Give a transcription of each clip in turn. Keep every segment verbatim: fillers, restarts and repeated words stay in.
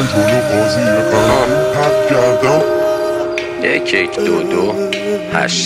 من جلو قاضی قلم پرد کردم. یک یک دو دو هشت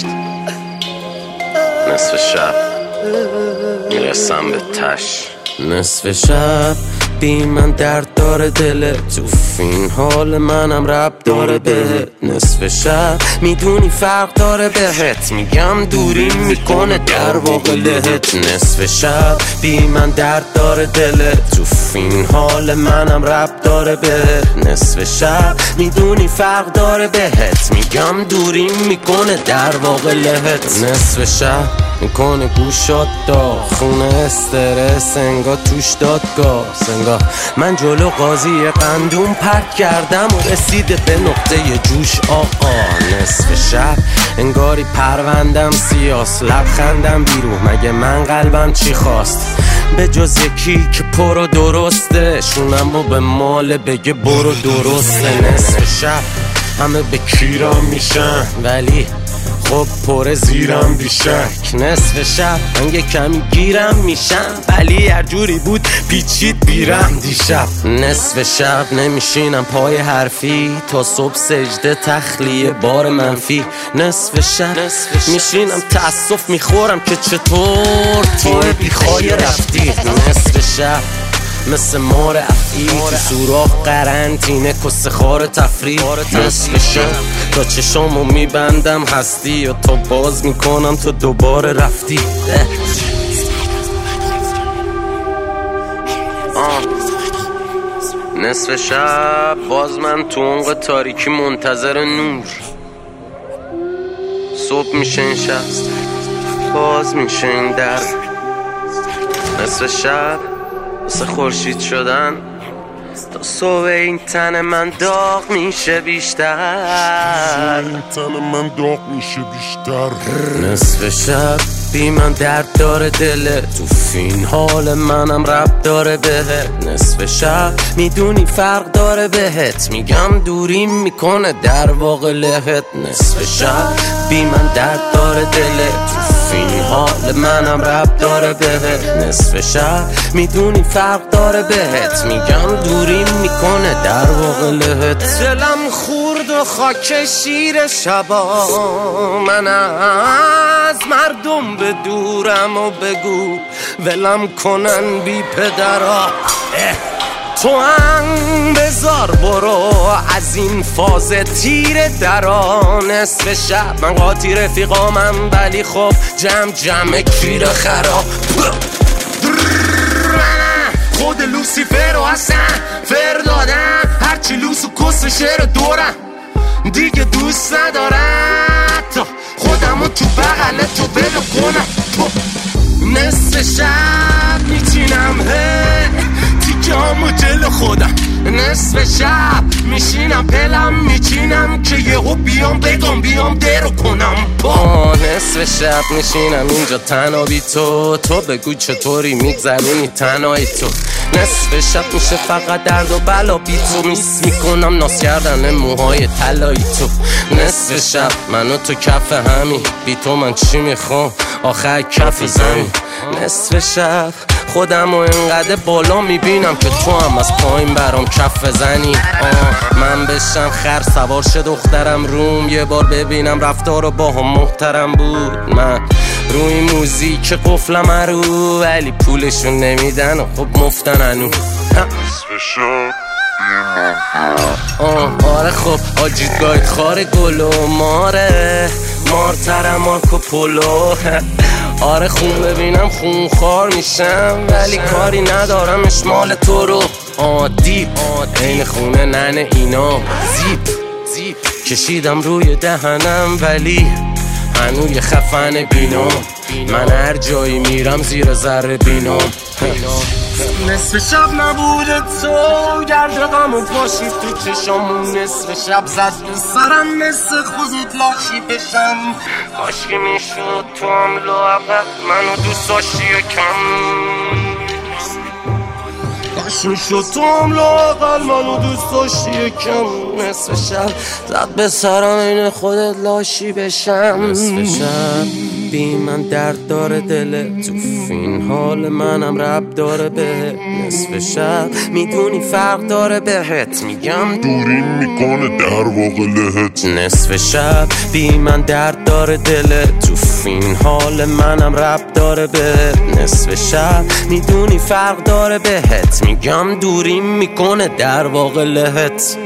نصف شب میرسم به تش. نصف شب بی من درد داره دلت، تو این حال منم رب داره بهت. نصف شب میدونی فرق داره بهت، میگم دوری میکنه در واقع لهت. نصف شب بی من درد داره دلت، تو این حال منم رب داره بهت. نصف شب میدونی فرق داره بهت، میگم دوری میکنه در واقع لهت. نصف شب میکنه گوشات داغ، خونه استرس انگار توش دادگاه. سنگاه من جلو قاضی قندون پرد کردم و رسیده به نقطه جوش آقا. نصف شب انگاری پروندم سیاس، لبخندم بیرون مگه من قلبم چی خواست؟ به جز یکی که پر و درسته، شونم و به مال بگه برو درسته. نصف شب همه به کیرام میشن ولی خب پر زیرم بیشک. نصف شب من یه کمی گیرم میشم ولی هر جوری بود پیچید بیرم دیشب. نصف شب نمیشینم پای حرفی تا صبح سجده تخلیه بار منفی. نصف شب میشینم تأسف میخورم که چطور تو بیخوای رفتی. نصف شب مثل مار افعی تو سوراخ قرنطینه کس خار تفریح. نصف شب تا چشامو میبندم هستی و تا باز میکنم تو دوباره رفتی. آه. نصف شب باز من تو عمق تاریکی منتظر نور. صبح میشه این شب باز میشه این در. نصف شب مثل خورشید شدن تا صبح این تن من داغ میشه بیشتر. این تن من داغ میشه بیشتر. نصف شب بی من درد داره دلت، تو این حال منم رب داره بهت. نصف شب میدونی فرق داره بهت، میگم دوری میکنه در واقع لهت. نصف شب بی من درد داره دلت، تو این حال منم رب داره بهت. نصف شب میدونی فرق داره بهت، میگم دوری میکنه در واقع لهت. دلم خورد و خاک شیر شبا، من از مردم به دورم و بگو ولم کنن بی پدرا. تو هم بذار برو از این فاز تیر درا. نصف شب من قاطی رفیقامم ولی خب جمع جمع کیر خراب. خود لوسیفر و حسن فر دادم، هرچی لوس و کس شعر دورم دیگه دوست ندارم تا خودمو تو بغل تو بلو کنم. نصف شب میچینم تیکه همو جلو خودم. نصف شب میشینم پلم میچینم که یهو بیام بگم بیام درو کنم با. نصف شب میشینم اینجا تنها بی تو، تو بگو چطوری میگذرونی تنهایی تو. نصف شب میشه فقط درد و بلا بی تو، میس میکنم ناس کردن موهای طلایی تو. نصف شب منو تو کف همین، بی تو من چی میخوام آخر کف زمین. نصف شب خودم و اینقدر بالا میبینم که تو هم از پایین برام کف بزنی. آه من بشم خر سوار شه دخترم روم، یه بار ببینم رفتار و با هم محترم بود. من روی موزیک قفلم رو ولی پولشون نمیدن و خب مفتن انو. آه آره خب آجید گاید خار گلو ماره مارترم مارکو پولو. آره خون ببینم خون خار میشم ولی کاری ندارم اشمال تو رو. آدیب این خونه ننه اینا زیب زیب کشیدم روی دهنم ولی هنوی خفن بینام. من هر جایی میرم زیر ذره بینام. نصف شب نبوده تو گرد غمو پاشید تو چشامون. نصف شب زد به سرم مثل خوزید لاشی بشم. کاشکی میشد تو هم لاغر منو دوست داشتی یکم. کاش میشد تو هم لاغر منو دوست داشتی یکم. نصف شب زد به سرم این خودت لاشی بشم. نصف شب بی من درد داره دلت، تو این حال منم رب داره بهت. نصف شب میدونی فرق داره بهت، میگم دوریم میکنه در واقع لهت. نصف شب بی من درد داره دلت، تو این حال منم رب داره بهت. نصف شب میدونی فرق داره بهت، میگم دوریم میکنه در واقع لهت.